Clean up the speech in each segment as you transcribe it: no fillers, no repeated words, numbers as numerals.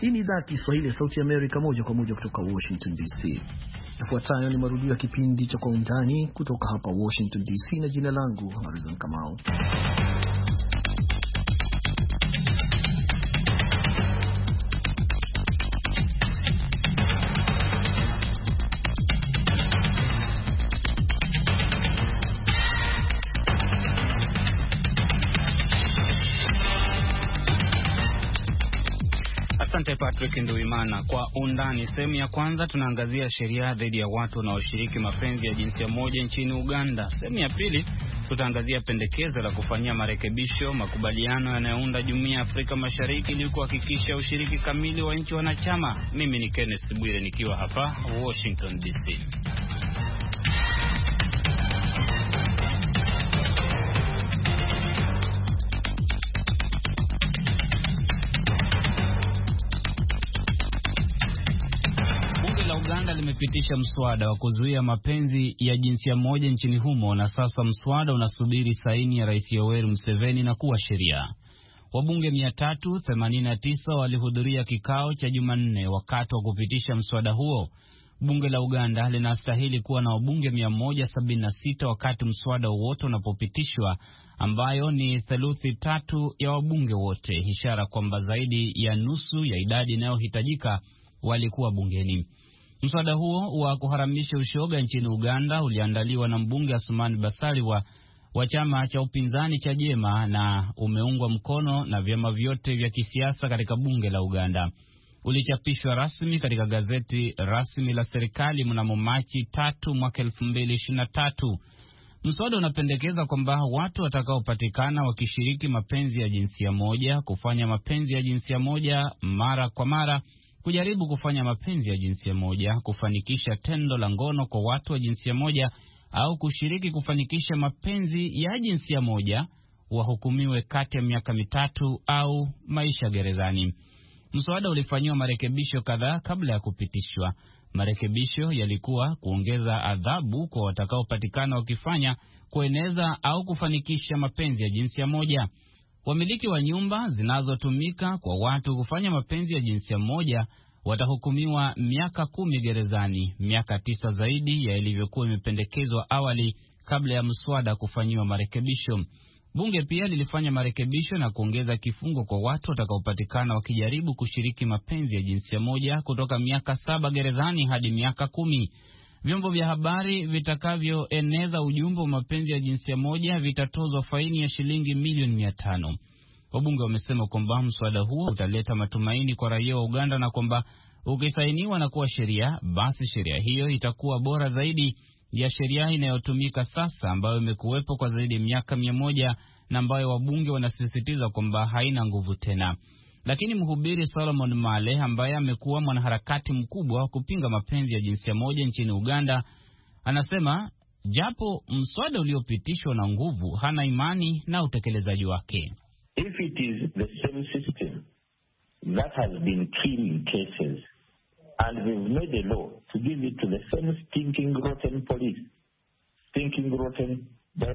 Hii ni idhaa ya Kiswahili ya Sauti ya Amerika, moja kwa moja kutoka Washington DC. Yafuatayo ni marudio ya kipindi cha Kwa Undani kutoka hapa Washington DC, na jina langu Harrison Kamau. Asante Patrick Nduimana. Kwa undani, sehemu ya kwanza tunaangazia sheria dhidi ya watu wanaoshiriki mapenzi ya jinsia moja nchini Uganda. Sehemu ya pili tutaangazia pendekezo la kufanyia marekebisho makubaliano yanayounda Jumuiya ya Afrika Mashariki ili kuhakikisha ushiriki kamili wa nchi wanachama. Mimi ni Kenneth Bwire nikiwa hapa Washington DC. Uganda limepitisha mswada wa kuzuia mapenzi ya jinsia moja nchini humo, na sasa mswada unasubiri saini ya Rais Yoweri Museveni na kuwa sheria. Wabunge 389 walihudhuria kikao cha Jumanne wakati wa kupitisha mswada huo. Bunge la Uganda linastahili kuwa na wabunge 176 wakati mswada wote unapopitishwa, ambayo ni theluthi 3 ya wabunge wote, ishara kwamba zaidi ya nusu ya idadi inayohitajika walikuwa bungeni. Mswada huo wa kuharamisha ushoga nchini Uganda uliandaliwa na mbunge Asumani Basalirwa wa chama cha upinzani cha Jema na umeungwa mkono na vyama vyote vya kisiasa katika bunge la Uganda. Ulichapishwa rasmi katika gazeti rasmi la serikali mnamo Machi 3 mwaka 2023. Mswada unapendekeza kwamba watu watakaopatikana wakishiriki mapenzi ya jinsia moja, kufanya mapenzi ya jinsia moja mara kwa mara, kujaribu kufanya mapenzi ya jinsia moja, kufanikisha tendo la ngono kwa watu wa jinsia moja au kushiriki kufanikisha mapenzi ya jinsia moja wahukumiwe kati ya miaka 3 au maisha gerezani. Mswada ulifanyiwa marekebisho kadhaa kabla ya kupitishwa. Marekebisho yalikuwa kuongeza adhabu kwa watakaopatikana wakifanya, kueneza au kufanikisha mapenzi ya jinsia moja. Wamiliki wa nyumba zinazotumika kwa watu kufanya mapenzi ya jinsia moja watahukumiwa miaka 10 gerezani, miaka 9 zaidi ya ilivyokuwa imependekezwa awali kabla ya mswada kufanyiwa marekebisho. Bunge pia lilifanya marekebisho na kuongeza kifungo kwa watu watakaopatikana wakijaribu kushiriki mapenzi ya jinsia moja kutoka miaka 7 gerezani hadi miaka 10. Vyombo vya habari vitakavyoeneza ujumbe wa mapenzi ya jinsia moja vitatozwa faini ya shilingi milioni 500. Wabunge wamesema kwamba mswada huo utaleta matumaini kwa raia wa Uganda na kwamba ukisainiwa na kuwa sheria, basi sheria hiyo itakuwa bora zaidi ya sheria inayotumika sasa ambayo imekuwepo kwa zaidi ya miaka 100 na ambayo wabunge wanasisitiza kwamba haina nguvu tena. Lakini mhubiri Solomon Male ambaye amekuwa mwanaharakati mkubwa wa kupinga mapenzi ya jinsia moja nchini Uganda anasema japo mswada uliopitishwa na nguvu, hana imani na utekelezaji wake. If it is the same system that has been killing cases and we've made a law to give it to the same stinking rotten police, stinking rotten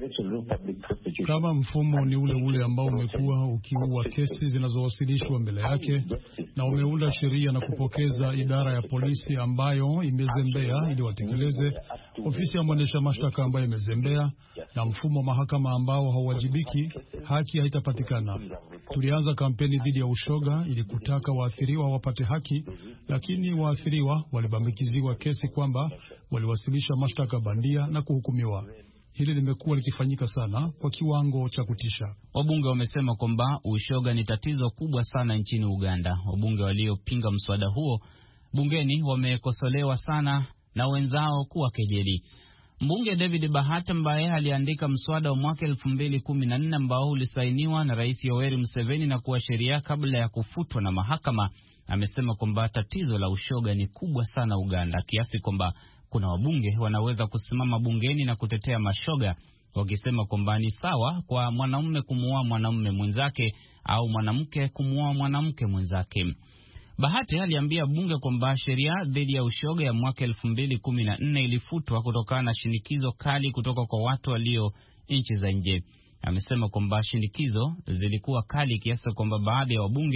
kama mfumo ni ule ule ambao umekuwa ukiua kesi zinazowasilishwa mbele yake, na umeunda sheria na kupokeza idara ya polisi ambayo imezembea ili watekeleze, ofisi ya mwendesha mashtaka ambayo imezembea, na mfumo mahakama ambao hauwajibiki, haki haitapatikana. Tulianza kampeni dhidi ya ushoga ili kutaka waathiriwa wapate haki, lakini waathiriwa walibambikiziwa kesi kwamba waliwasilisha mashtaka bandia na kuhukumiwa. Hili limekuwa likifanyika sana kwa kiwango cha kutisha. Wabunge wamesema kwamba ushoga ni tatizo kubwa sana nchini Uganda. Wabunge waliopinga mswada huo bungeni wamekosolewa sana na wenzao kuwa kejeli. Mbunge David Bahati ambaye aliandika mswada wa mwaka 2014 ambao ulisainiwa na Rais Yoweri Museveni na kuwa sheria kabla ya kufutwa na mahakama, amesema kwamba tatizo la ushoga ni kubwa sana Uganda, kiasi kwamba kuna wabunge wanaweza kusimama bungeni na kutetea mashoga, wakisema kwamba ni sawa kwa mwanamume kumuoa mwanamume mwenzake au mwanamke kumuoa mwanamke mwenzake. Bahati aliambia bunge kwamba sheria dhidi ya ushoga ya mwaka 2014 ilifutwa kutokana na shinikizo kali kutoka kwa watu walio nchi za nje. Amesema kwamba shinikizo zilikuwa kali kiasi kwamba baadhi ya wabunge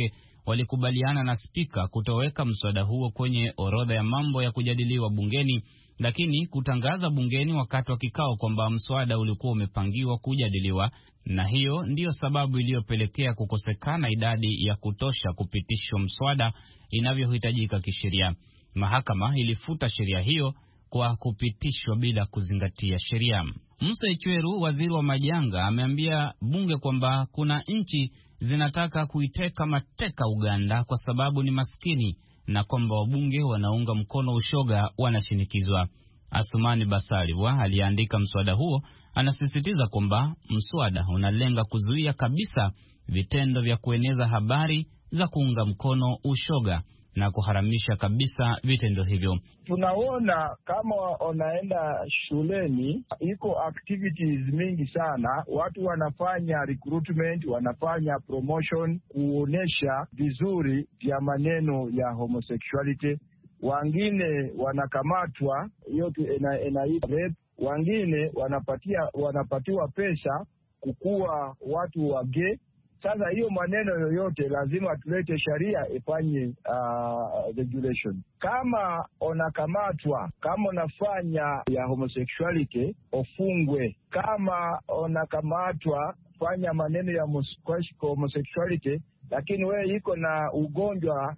walikubaliana na spika kutoweka mswada huo kwenye orodha ya mambo ya kujadiliwa bungeni, lakini kutangaza bungeni wakati wa kikao kwamba mswada ulikuwa umepangiwa kujadiliwa, na hiyo ndiyo sababu iliyopelekea kukosekana idadi ya kutosha kupitishwa mswada inavyohitajika kisheria. Mahakama ilifuta sheria hiyo kwa kupitishwa bila kuzingatia sheria. Musa Ichweru, waziri wa majanga, ameambia bunge kwamba kuna nchi zinataka kuiteka mateka Uganda kwa sababu ni maskini na kwamba wabunge wanaunga mkono ushoga wanashinikizwa. Asumani Basalirwa aliandika mswada huo, anasisitiza kwamba mswada unalenga kuzuia kabisa vitendo vya kueneza habari za kuunga mkono ushoga na kuharamisha kabisa vitendo hivyo. Tunaona kama wanaenda shuleni, iko activities mingi sana, watu wanafanya recruitment, wanafanya promotion, kuonesha vizuri vya maneno ya homosexuality. Wengine wanakamatwa, hiyo inaitwa rape. Wengine wanapatiwa pesa kukuwa watu wa gay. Sasa hiyo maneno yoyote lazima tulete sheria ifanye regulation. Kama unakamatwa, kama unafanya ya homosexuality, ofungwe. Kama unakamatwa fanya maneno ya homosexuality, lakini wewe iko na ugonjwa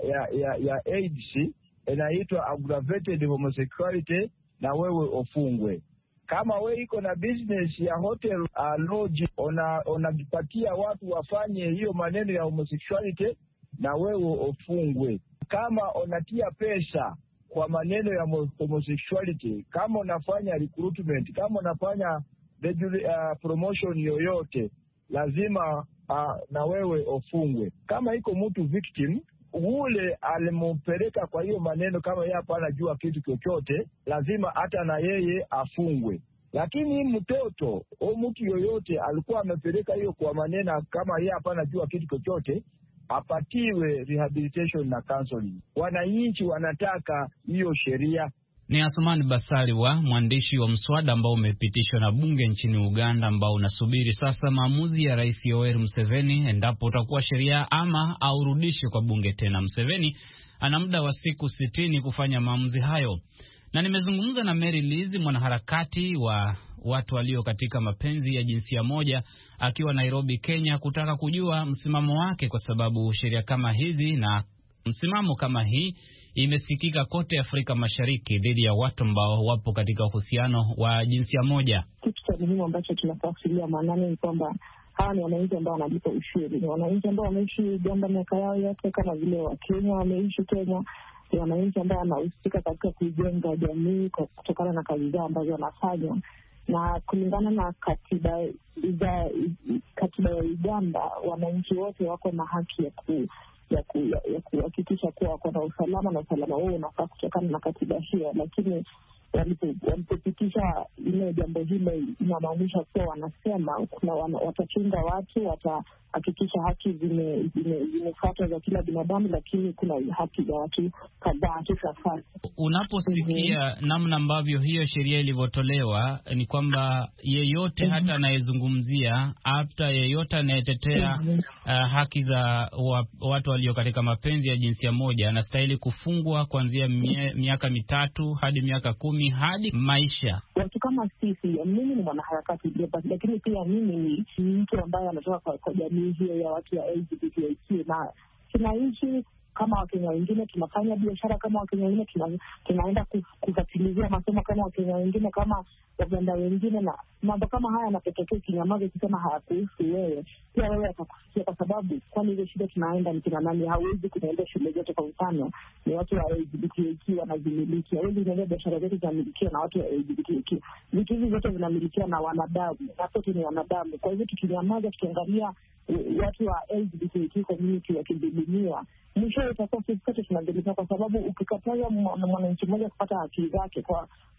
ya AIDS inaitwa aggravated homosexuality, na wewe ofungwe. Kama we iko na business ya hotel lodge, unajipatia watu wafanye hiyo maneno ya homosexuality, na wewe ofungwe. Kama unatia pesa kwa maneno ya homosexuality, kama unafanya recruitment, kama unafanya promotion yoyote, lazima na wewe ofungwe. Kama iko mtu victim, ule alimpeleka kwa hiyo maneno, kama yeye hapana jua kitu chochote, lazima hata na yeye afungwe. Lakini mtoto au mtu yoyote alikuwa amepeleka hiyo kwa maneno, kama yeye hapana jua kitu chochote, apatiwe rehabilitation na counseling. Wananchi wanataka hiyo sheria. Ni Asumani Basalirwa, mwandishi wa mswada ambao umepitishwa na bunge nchini Uganda, ambao unasubiri sasa maamuzi ya Rais Yoweri Museveni endapo utakuwa sheria ama aurudishwe kwa bunge tena. Museveni ana muda wa siku 60 kufanya maamuzi hayo. Na nimezungumza na Mary Liz, mwanaharakati wa watu walio katika mapenzi ya jinsia moja, akiwa Nairobi, Kenya, kutaka kujua msimamo wake, kwa sababu sheria kama hizi na msimamo kama hii imesikika kote Afrika Mashariki dhidi ya watu ambao wapo katika uhusiano wa jinsia moja. Kitu cha muhimu ambacho tunafuatilia maanani ni kwamba hawa ni wananchi ambao wanalipa ushuru, ni wananchi ambao wameishi Uganda miaka yao yote kama vile Wakenya wameishi Kenya, ni wananchi ambao wanahusika katika kujenga jamii kutokana na kazi zao ambazo wanafanya, na kulingana na katiba ya Uganda, wananchi wote wako na haki ya kuhakikisha kuwa wako na usalama, na usalama wao unafaa kutokana na katiba hiyo. Lakini walipopitisha ile jambo hilo, inamaanisha kuwa wanasema kuna watachunga watu, watahakikisha haki zimefuatwa za kila binadamu, lakini kuna haki za watu kadhaa kisafari. Unaposikia namna ambavyo hiyo sheria ilivyotolewa, ni kwamba yeyote hata anayezungumzia, hata yeyote anayetetea haki za watu walio katika mapenzi ya jinsia moja anastahili kufungwa kuanzia miaka 3 hadi miaka 10 hadi maisha. Watu kama sisi, mimi ni mwanaharakati, lakini pia mimi ni mtu ambaye anatoka kwa jamii hiyo ya watu ya LGBTQ, na tunaishi kama Wakenya wengine, tunafanya biashara kama Wakenya wengine, tunaenda kufatilizia masomo kama Wakenya wengine, kama Waganda wengine, na mambo kama haya yanapotokea kinyamaza kusema hayakuhusu wewe, pia wewe atakusikia, kwa sababu kwani ile shida tunaenda ni kina nani? Hawezi kunaenda shule zote, kwa mfano ni watu wa LGBTQ wanazimiliki, hawezi kunaenda biashara zote zinamilikiwa na watu wa LGBTQ. Vitu hivi vyote vinamilikiwa na wanadamu, na sote ni wanadamu. Kwa hivyo tukinyamaza, tukiangalia watu wa LGBTQ community wakidhulumiwa, mwisho itakuwa sisi sote tunadhulumiwa, kwa sababu ukikataza mwananchi mmoja kupata haki zake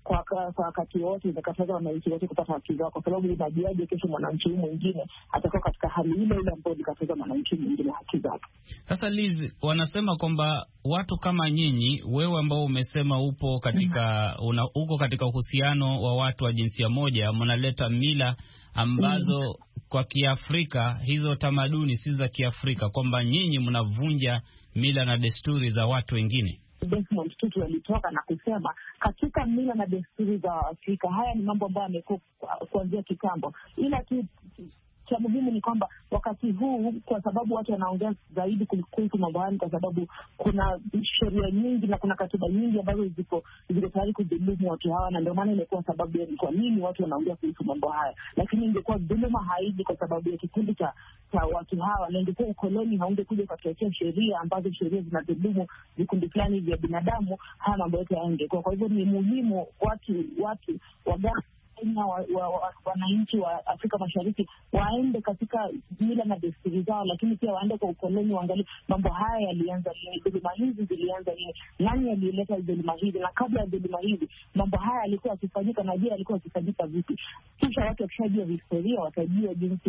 kwa wakati wote imekataza wananchi wote kupata haki zao, kwa sababu inajiaje kesho mwananchi mwingine atakuwa katika hali ile ile ambayo ilikataza mwananchi mwingine haki zake. Sasa Liz, wanasema kwamba watu kama nyinyi, wewe ambao umesema upo katika uko katika uhusiano wa watu wa jinsia moja, mnaleta mila ambazo kwa Kiafrika hizo tamaduni si za Kiafrika, kwamba nyinyi mnavunja mila na desturi za watu wengine. Desmond Tutu alitoka na kusema katika mila na desturi za Afrika, haya ni mambo ambayo yamekuwa kuanzia kitambo, ila tu cha muhimu ni kwamba wakati huu, kwa sababu watu wanaongea zaidi kuhusu mambo haya, kwa sababu kuna sheria nyingi na kuna katiba nyingi ambazo ziko tayari kudhulumu watu hawa, na ndio maana imekuwa sababu ya kwa nini watu wanaongea kuhusu mambo haya. Lakini ingekuwa dhuluma haiji kwa sababu ya kikundi cha watu hawa, na ingekuwa ukoloni haungekuja kutuletea sheria ambazo sheria zinadhulumu vikundi fulani vya binadamu, haya mambo yote hayangekuwa. Kwa hivyo ni muhimu watu wananchi wa Afrika Mashariki waende katika mila na desturi zao, lakini pia waende kwa ukoloni, waangalie mambo haya yalianza lini, dhuluma hizi zilianza lini, nani alileta dhuluma hizi, na kabla ya dhuluma hizi mambo haya yalikuwa yakifanyika, na je, yalikuwa yakifanyika vipi? Kisha watu wakishajua historia watajua jinsi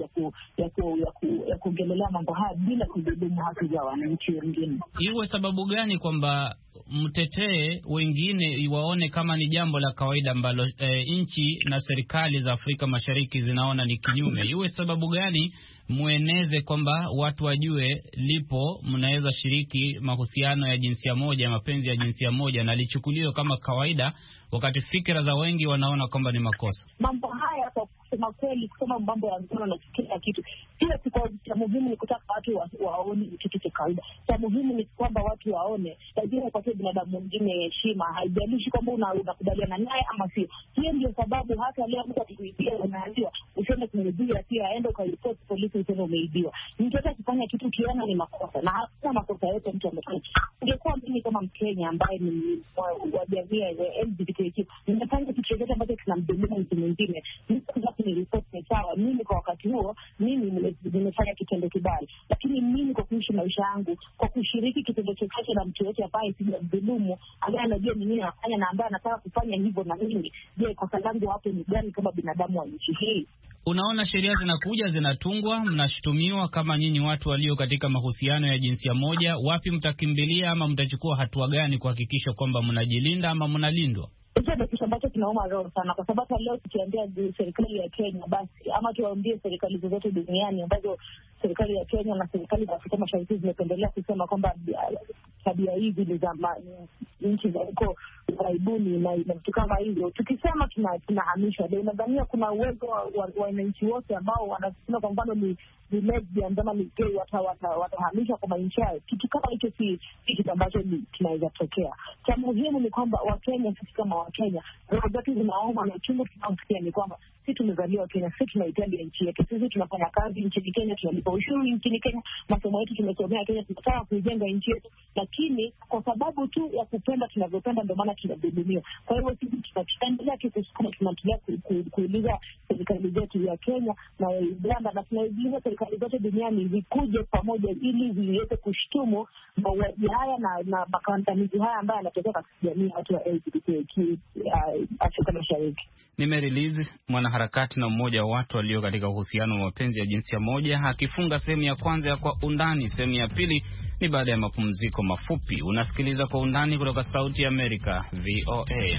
ya kuongelelea mambo haya bila kudhulumu haki za wananchi wengine. Iwe sababu gani kwamba mtetee wengine waone kama ni jambo la kawaida ambalo nchi na serikali za Afrika Mashariki zinaona ni kinyume? Iwe sababu gani mueneze kwamba watu wajue lipo, mnaweza shiriki mahusiano ya jinsia moja, mapenzi ya jinsia moja, na lichukuliwe kama kawaida, wakati fikra za wengi wanaona kwamba ni makosa? Mambo haya kwa kusema kweli, kusema mambo ya ngono na kila kitu, kila siku cha muhimu ni kutaka watu waone kitu cha kawaida. Cha muhimu ni kwamba watu waone lazima kwa binadamu mwingine heshima, haijalishi kwamba unakubaliana naye ama sio. Hiyo ndio sababu hata leo mtu akikuibia unaambiwa usiende kuibia, pia aende kwa report polisi useme umeibiwa. Mtu akifanya kitu kiona ni makosa, na hakuna makosa yote mtu amefanya. Ungekuwa mimi kama Mkenya ambaye ni wa jamii ya LGBTQ, nimefanya kitu chochote ambacho kinamdhulumu mtu mwingine, ni report ni sawa. Mimi kwa wakati huo mimi nimefanya kitendo kibaya, lakini mimi kwa kuishi maisha yangu, kwa kushiriki kitendo chochote na mtu yote ambaye sijamdhulumu, ambaye anajua ni nini anafanya na ambaye anataka kufanya hivyo na mimi, je, kosa langu hapo ni gani kama binadamu wa nchi hii? Unaona sheria zinakuja zinatungwa, mnashutumiwa kama nyinyi watu walio katika mahusiano ya jinsia moja, wapi mtakimbilia ama mtachukua hatua gani kuhakikisha kwamba mnajilinda ama mnalindwa? Hicho ndio kitu ambacho kinauma roho sana, kwa sababu leo tukiambia serikali ya Kenya basi, ama tuwaambie serikali zote duniani ambazo serikali ya Kenya na serikali za Afrika Mashariki zimependelea kusema kwamba tabia hizi ni za nchi za huko karibuni na vitu kama hivyo, tukisema tunahamishwa. Ndio nadhania kuna uwezo wa wananchi wote ambao wanasema kwa mfano ni lesbian ama ni gay watahamishwa kwa maisha yao. Kitu kama hicho si kitu ambacho kinaweza tokea. Cha muhimu ni kwamba Wakenya, sisi kama Wakenya, roho zetu zinaomba na uchungu tunaosikia ni kwamba sisi tumezaliwa Kenya, sisi tunahitaji nchi yetu, sisi tunafanya kazi nchini Kenya, tunalipa ushuru nchini Kenya, masomo yetu tumesomea Kenya, tunataka kujenga nchi yetu, lakini kwa sababu tu ya kupenda tunavyopenda ndio maana tunadhulumiwa. Kwa hivyo sisi tutaendelea kusukuma, tunaendelea kuuliza serikali zetu ya Kenya na Uganda, na tunaiuliza serikali zote duniani zikuje pamoja ili ziweze kushtumu mauaji haya na makandamizi haya ambayo yanatokea katika jamii watu wa LGBTQ Afrika Mashariki. Nimerelease mwanaharakati na mmoja wa watu walio katika uhusiano wa mapenzi ya jinsia moja, akifunga sehemu ya kwanza ya Kwa Undani. Sehemu ya pili ni baada ya mapumziko mafupi. Unasikiliza Kwa Undani kutoka Sauti ya Amerika, VOA.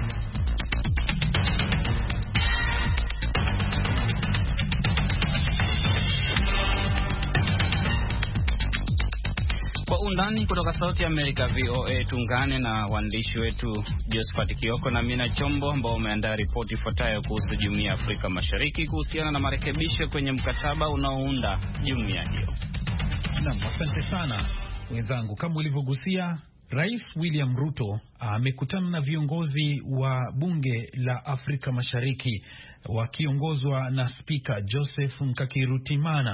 Kwa Undani kutoka Sauti ya Amerika, VOA. Tuungane na waandishi wetu Josephat Kioko na Mina Chombo ambao wameandaa ripoti ifuatayo kuhusu Jumuiya ya Afrika Mashariki kuhusiana na marekebisho kwenye mkataba unaounda jumuiya hiyo. Naam, asante sana wenzangu. Kama ulivyogusia, Rais William Ruto amekutana na viongozi wa bunge la Afrika Mashariki wakiongozwa na Spika Joseph Nkakirutimana,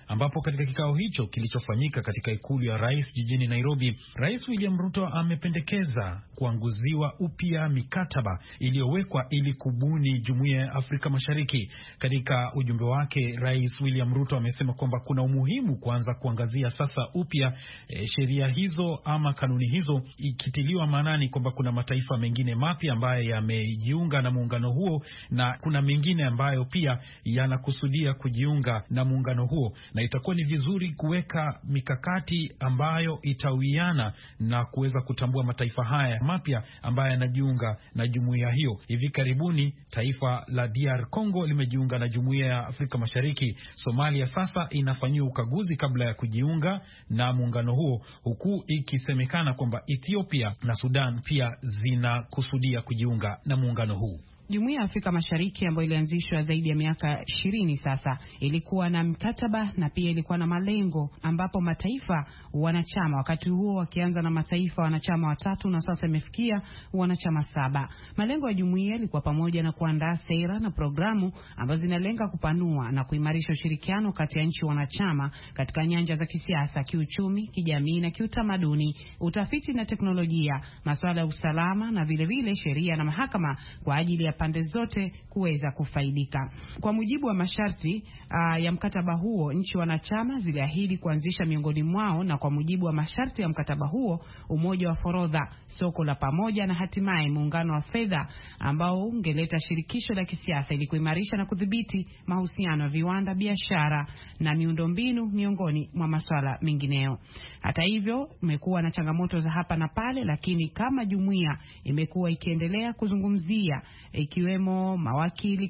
ambapo katika kikao hicho kilichofanyika katika ikulu ya rais jijini Nairobi, Rais William Ruto amependekeza kuanguziwa upya mikataba iliyowekwa ili kubuni Jumuiya ya Afrika Mashariki. Katika ujumbe wake, Rais William Ruto amesema kwamba kuna umuhimu kuanza kuangazia sasa upya sheria hizo ama kanuni hizo, ikitiliwa maanani kwamba kuna mataifa mengine mapya ambayo yamejiunga na muungano huo na kuna mengine ambayo pia yanakusudia kujiunga na muungano huo, na itakuwa ni vizuri kuweka mikakati ambayo itawiana na kuweza kutambua mataifa haya mapya ambayo yanajiunga na jumuiya hiyo. Hivi karibuni taifa la DR Congo limejiunga na Jumuiya ya Afrika Mashariki. Somalia sasa inafanyiwa ukaguzi kabla ya kujiunga na muungano huo, huku ikisemekana kwamba Ethiopia na Sudan pia zinakusudia kujiunga na muungano huu. Jumuiya ya Afrika Mashariki ambayo ilianzishwa zaidi ya miaka 20 sasa ilikuwa na mkataba na pia ilikuwa na malengo, ambapo mataifa wanachama wakati huo wakianza na mataifa wanachama 3 na sasa imefikia wanachama 7. Malengo ya jumuiya ilikuwa pamoja na kuandaa sera na programu ambazo zinalenga kupanua na kuimarisha ushirikiano kati ya nchi wanachama katika nyanja za kisiasa, kiuchumi, kijamii na kiutamaduni, utafiti na teknolojia, masuala ya usalama na vile vile sheria na mahakama kwa ajili ya pande zote kuweza kufaidika. Kwa mujibu wa masharti ya mkataba huo, nchi wanachama ziliahidi kuanzisha miongoni mwao, na kwa mujibu wa masharti ya mkataba huo, umoja wa forodha, soko la pamoja na hatimaye muungano wa fedha ambao ungeleta shirikisho la kisiasa ili kuimarisha na kudhibiti mahusiano ya viwanda, biashara na miundombinu miongoni mwa masuala mengineyo. Hata hivyo, imekuwa na changamoto za hapa na pale, lakini kama jumuiya imekuwa ikiendelea kuzungumzia ikiwemo mawakili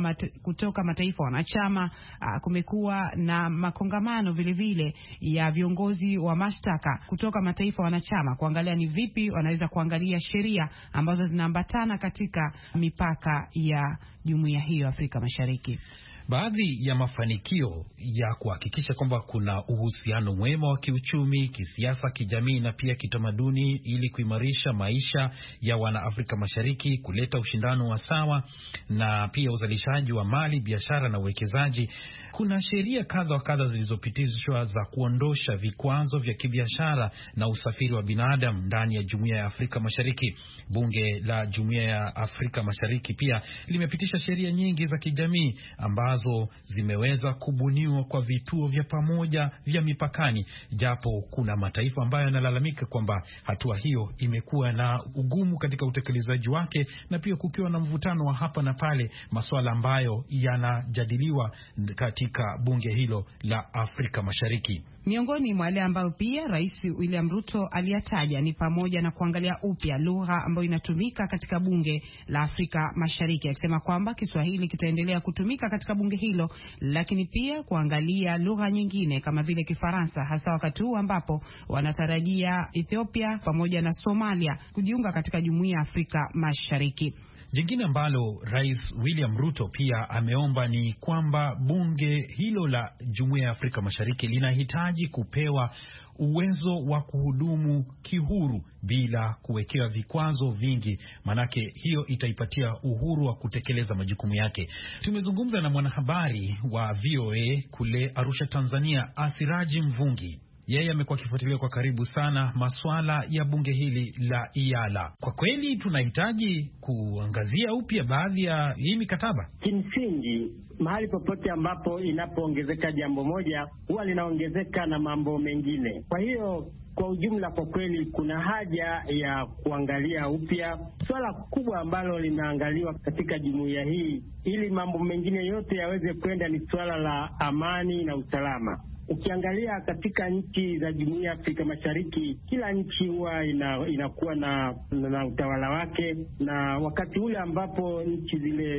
kutoka mataifa wanachama, kumekuwa na makongamano vile vile ya viongozi wa mashtaka kutoka mataifa wanachama kuangalia ni vipi wanaweza kuangalia sheria ambazo zinaambatana katika mipaka ya jumuiya hiyo Afrika Mashariki. Baadhi ya mafanikio ya kuhakikisha kwamba kuna uhusiano mwema wa kiuchumi, kisiasa, kijamii na pia kitamaduni ili kuimarisha maisha ya wana Afrika Mashariki, kuleta ushindano wa sawa na pia uzalishaji wa mali, biashara na uwekezaji. Kuna sheria kadha wa kadha zilizopitishwa za kuondosha vikwazo vya kibiashara na usafiri wa binadamu ndani ya Jumuiya ya Afrika Mashariki. Bunge la Jumuiya ya Afrika Mashariki pia limepitisha sheria nyingi za kijamii ambazo zimeweza kubuniwa kwa vituo vya pamoja vya mipakani, japo kuna mataifa ambayo yanalalamika kwamba hatua hiyo imekuwa na ugumu katika utekelezaji wake, na pia kukiwa na mvutano wa hapa na pale, masuala ambayo yanajadiliwa katika bunge hilo la Afrika Mashariki. Miongoni mwa wale ambao pia Rais William Ruto aliyataja ni pamoja na kuangalia upya lugha ambayo inatumika katika bunge la Afrika Mashariki, akisema kwamba Kiswahili kitaendelea kutumika katika bunge hilo, lakini pia kuangalia lugha nyingine kama vile Kifaransa, hasa wakati huu ambapo wanatarajia Ethiopia pamoja na Somalia kujiunga katika Jumuiya ya Afrika Mashariki. Jingine ambalo Rais William Ruto pia ameomba ni kwamba bunge hilo la Jumuiya ya Afrika Mashariki linahitaji kupewa uwezo wa kuhudumu kihuru bila kuwekewa vikwazo vingi, manake hiyo itaipatia uhuru wa kutekeleza majukumu yake. Tumezungumza na mwanahabari wa VOA kule Arusha, Tanzania, Asiraji Mvungi. Yeye amekuwa akifuatilia kwa karibu sana masuala ya bunge hili la IALA. Kwa kweli tunahitaji kuangazia upya baadhi ya hii mikataba. Kimsingi, mahali popote ambapo inapoongezeka jambo moja huwa linaongezeka na mambo mengine. Kwa hiyo kwa ujumla, kwa kweli kuna haja ya kuangalia upya swala kubwa ambalo linaangaliwa katika jumuiya hii ili mambo mengine yote yaweze kwenda, ni swala la amani na usalama. Ukiangalia katika nchi za Jumuiya ya Afrika Mashariki, kila nchi huwa inakuwa na utawala wake, na wakati ule ambapo nchi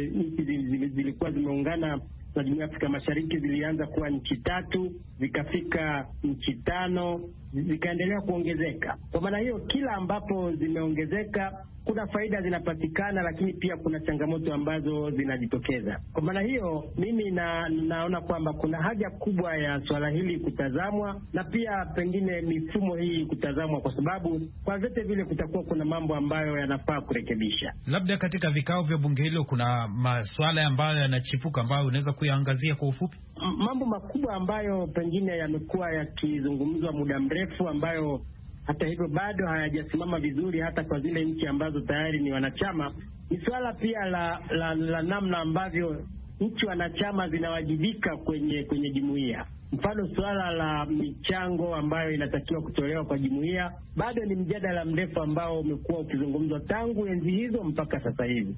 zilikuwa zimeungana na Jumuiya ya Afrika Mashariki zilianza kuwa nchi 3, zikafika nchi 5, zikaendelea kuongezeka. Kwa maana hiyo, kila ambapo zimeongezeka kuna faida zinapatikana, lakini pia kuna changamoto ambazo zinajitokeza. Kwa maana hiyo, mimi naona kwamba kuna haja kubwa ya swala hili kutazamwa, na pia pengine mifumo hii kutazamwa, kwa sababu kwa vyote vile kutakuwa kuna mambo ambayo yanafaa kurekebisha. Labda katika vikao vya bunge hilo kuna masuala ambayo yanachipuka ambayo unaweza kuyaangazia kwa ufupi? Mambo makubwa ambayo pengine yamekuwa yakizungumzwa muda mrefu, ambayo hata hivyo bado hayajasimama vizuri hata kwa zile nchi ambazo tayari ni wanachama, ni swala pia la namna ambavyo nchi wanachama zinawajibika kwenye jumuiya. Mfano, suala la michango ambayo inatakiwa kutolewa kwa jumuiya bado ni mrefu ambao umekuwa ukizungumzwa tangu enzi hizo mpaka sasa hivi.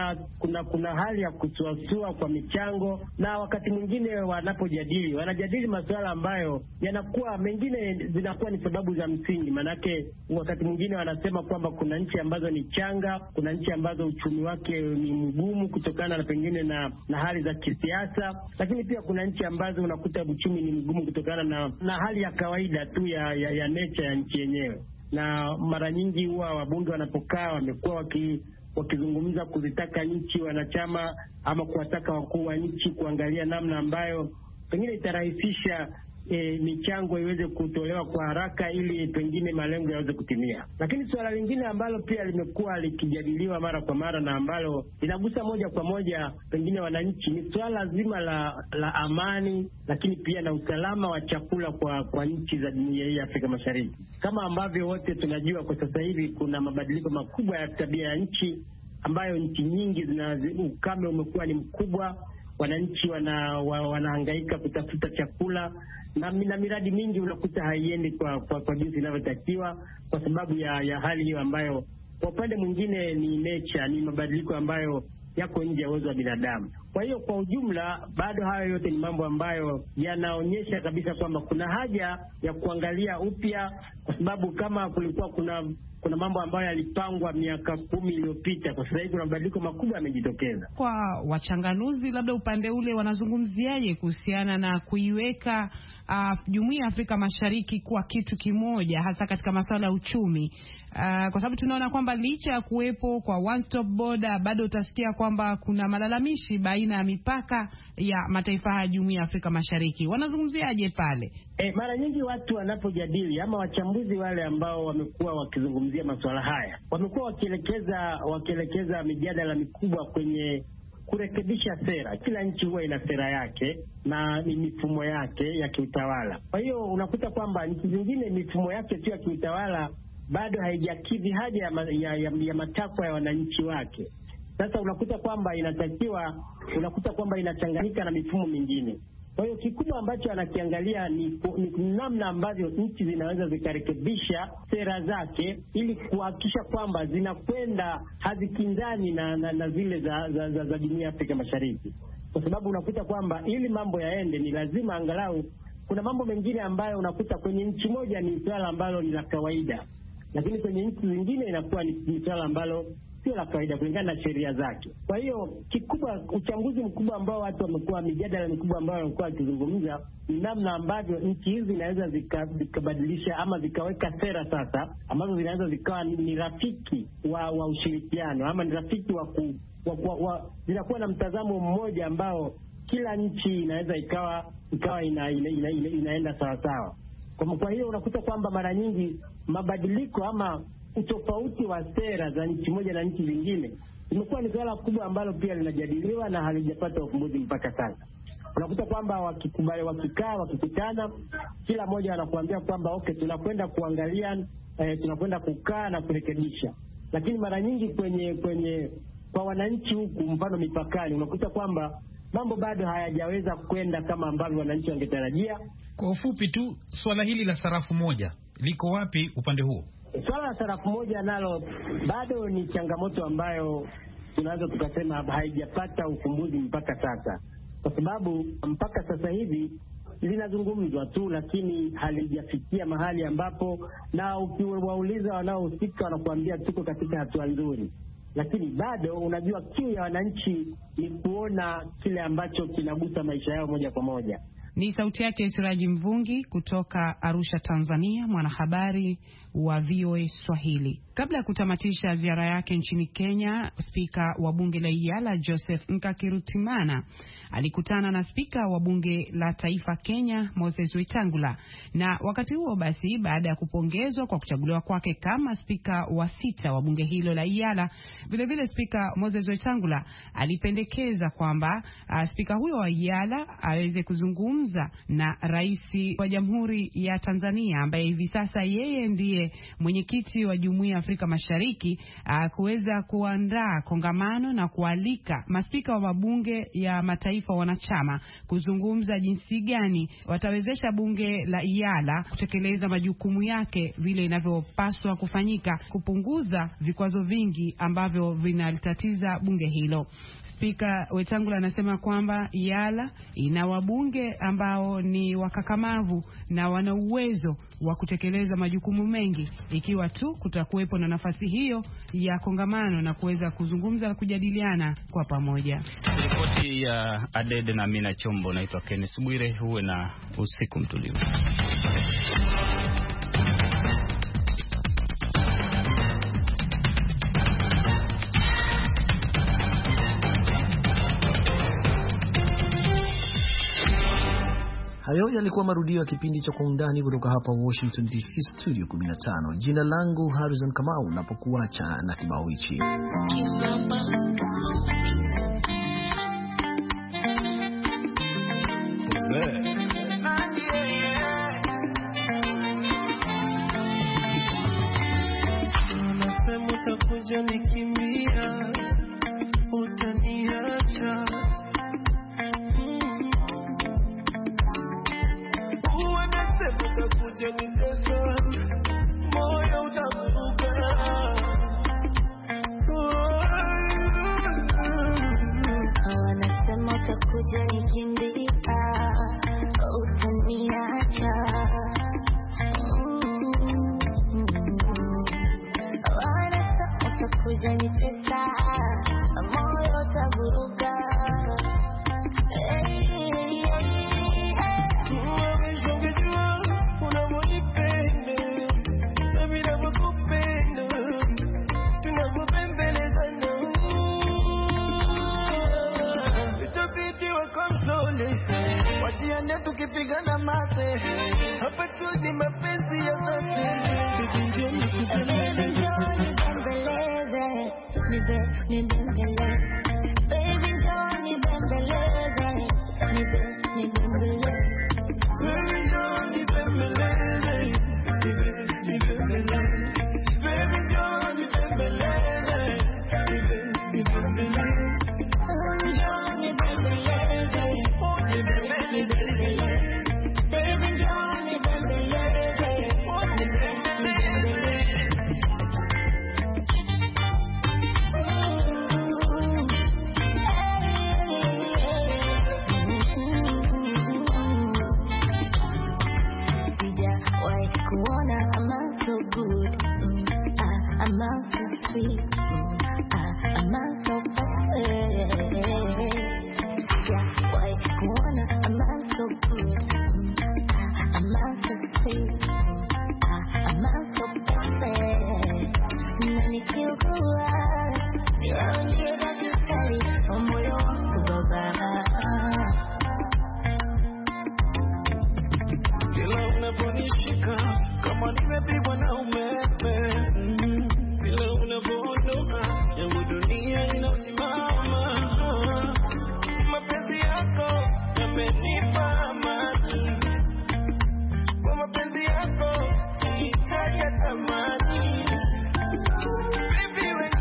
Kuna hali ya kusuasua kwa michango, na wakati mwingine wanajadili masuala ambayo yanakuwa mengine zinakuwa ni sababu za msingi. Manake wakati mwingine wanasema kwamba kuna nchi ambazo ni changa, kuna nchi ambazo uchumi wake ni mgumu kutokana na pengine na hali za kisiasa, lakini pia kuna nchi ambazo unakuta uchumi ni mgumu kutokana na hali ya kawaida tu ya nature ya nchi yenyewe. Na mara nyingi huwa wabunge wanapokaa wamekuwa wakizungumza kuzitaka nchi wanachama ama kuwataka wakuu wa nchi kuangalia namna ambayo pengine itarahisisha michango iweze kutolewa kwa haraka ili pengine malengo yaweze kutimia. Lakini suala lingine ambalo pia limekuwa likijadiliwa mara kwa mara na ambalo linagusa moja kwa moja pengine wananchi ni suala zima la amani, lakini pia na usalama wa chakula kwa nchi za Jumuiya hii ya Afrika Mashariki. Kama ambavyo wote tunajua, kwa sasa hivi kuna mabadiliko makubwa ya tabia ya nchi, ambayo nchi nyingi ukame umekuwa ni mkubwa, wananchi wanahangaika kutafuta chakula, na miradi mingi unakuta haiendi kwa jinsi inavyotakiwa kwa sababu ya hali hiyo ambayo kwa upande mwingine ni nature, ni mabadiliko ambayo yako nje ya uwezo wa binadamu. Kwa hiyo kwa ujumla, bado hayo yote ni mambo ambayo yanaonyesha kabisa kwamba kuna haja ya kuangalia upya, kwa sababu kama kulikuwa kuna mambo ambayo yalipangwa miaka 10 iliyopita, kwa sasa hivi kuna mabadiliko makubwa yamejitokeza. Kwa wachanganuzi, labda upande ule wanazungumziaje kuhusiana na kuiweka Jumuiya ya Afrika Mashariki kuwa kitu kimoja, hasa katika masuala ya uchumi? Kwa sababu tunaona kwamba licha ya kuwepo kwa one stop border, bado utasikia kwamba kuna malalamishi baina ya mipaka ya mataifa ya Jumuiya ya Afrika Mashariki. Wanazungumziaje pale? Mara nyingi watu wanapojadili ama wachambuzi wale ambao wamekuwa wakizungumzia masuala haya wamekuwa wakielekeza mijadala mikubwa kwenye kurekebisha sera. Kila nchi huwa ina sera yake na ni mifumo yake ya kiutawala. Kwa hiyo unakuta kwamba nchi zingine mifumo yake tu ya kiutawala bado haijakidhi haja ya matakwa ya wananchi wake. Sasa unakuta kwamba inachanganyika na mifumo mingine. Kwa hiyo kikubwa ambacho anakiangalia ni namna ambavyo nchi zinaweza zikarekebisha sera zake ili kuhakikisha kwamba zinakwenda hazikinzani na zile za Jumuiya ya Afrika Mashariki. Kwa sababu unakuta kwamba ili mambo yaende ni lazima angalau kuna mambo mengine ambayo unakuta kwenye nchi moja ni swala ambalo ni la kawaida, lakini kwenye nchi zingine inakuwa ni swala ambalo sio la kawaida kulingana na sheria zake. Kwa hiyo kikubwa, uchambuzi mkubwa ambao watu wamekuwa, mijadala mikubwa ambayo wamekuwa wakizungumza ni namna ambavyo nchi hizi zinaweza zikabadilisha ama zikaweka sera sasa ambazo zinaweza zikawa ni rafiki wa ushirikiano ama ni rafiki zinakuwa na mtazamo mmoja ambao kila nchi inaweza ikawa inaenda sawa sawa. Kwa hiyo unakuta kwamba mara nyingi mabadiliko ama utofauti wa sera za nchi moja na nchi zingine imekuwa ni swala kubwa ambalo pia linajadiliwa na halijapata ufumbuzi mpaka sasa. Unakuta kwamba wakikutana, kila mmoja anakuambia kwamba okay, tunakwenda kuangalia, tunakwenda kukaa na kurekebisha. Lakini mara nyingi kwa wananchi huku, mfano mipakani, unakuta kwamba mambo bado hayajaweza kwenda kama ambavyo wananchi wangetarajia. Kwa ufupi tu, swala hili la sarafu moja liko wapi upande huo? Swala la sarafu moja nalo bado ni changamoto ambayo tunaweza tukasema haijapata ufumbuzi mpaka sasa, kwa sababu mpaka sasa hivi linazungumzwa tu, lakini halijafikia mahali ambapo, na ukiwauliza wanaohusika wanakuambia tuko katika hatua nzuri, lakini bado unajua kiu ya wananchi ni kuona kile ambacho kinagusa maisha yao moja kwa moja. Ni sauti yake Siraji Mvungi kutoka Arusha, Tanzania, mwanahabari wa VOA Swahili. Kabla ya kutamatisha ziara yake nchini Kenya, spika wa bunge la Iyala Joseph Nkakirutimana alikutana na spika wa bunge la taifa Kenya Moses Wetangula, na wakati huo basi, baada ya kupongezwa kwa kuchaguliwa kwake kama spika wa 6 wa bunge hilo la Iyala, vile vile spika Moses Wetangula alipendekeza kwamba spika huyo wa Iyala aweze kuzungumza na rais wa Jamhuri ya Tanzania ambaye hivi sasa yeye ndiye mwenyekiti wa Jumuiya ya Afrika Mashariki, kuweza kuandaa kongamano na kualika maspika wa mabunge ya mataifa wanachama kuzungumza jinsi gani watawezesha bunge la Iyala kutekeleza majukumu yake vile inavyopaswa kufanyika, kupunguza vikwazo vingi ambavyo vinalitatiza bunge hilo. Spika Wetangula anasema kwamba Iyala ina wabunge ambao ni wakakamavu na wana uwezo wa kutekeleza majukumu mengi, ikiwa tu kutakuwepo na nafasi hiyo ya kongamano na kuweza kuzungumza na kujadiliana kwa pamoja. Ripoti ya Adede na Mina Chombo. Naitwa Kenneth Bwire. Huwe na usiku mtulivu. Hayo yalikuwa marudio ya kipindi cha Kwa Undani kutoka hapa Washington DC studio 15. Jina langu Harrison Kamau, napokuacha na kibao hichi. Unasema utakuja nikimbia, utaniacha. Utakuja nitesa, moyo utavuruga. Wanasema utakuja nikimbia, utaniacha. Wanasema utakuja nitesa, moyo utavuruga. Wajiane tukipigana mate, hapa tu ni mapenzi ya dhati. Baby njoni kubembeleze, nibembeleze. Baby njoni bembeleze, nibembeleze. Baby njoni bembeleze, nibembeleze. Baby njoni bembeleze, nibembeleze. Baby, when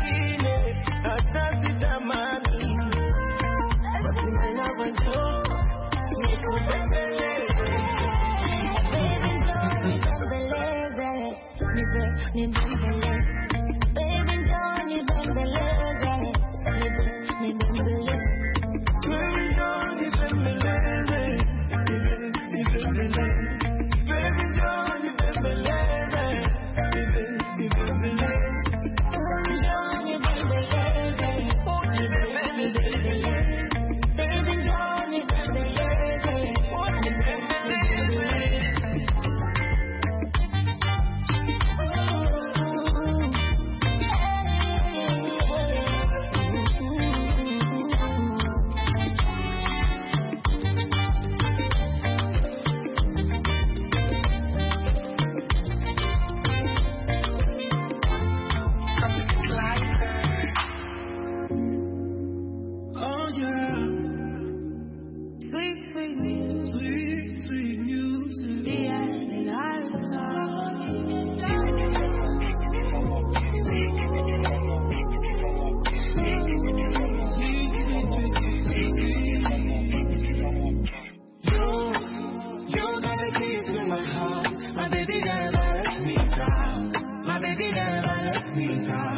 That's me,